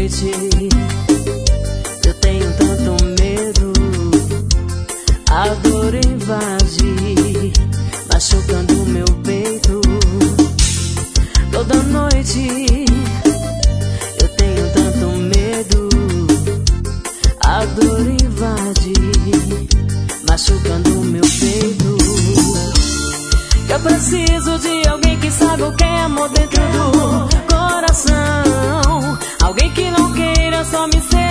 noite eu tenho tanto medo, a dor invade, machucando meu peito. Toda noite eu tenho tanto medo, a dor invade, machucando meu peito. Eu preciso de alguém que sabe o que é amor dentro do coração, alguém que não queira só me ser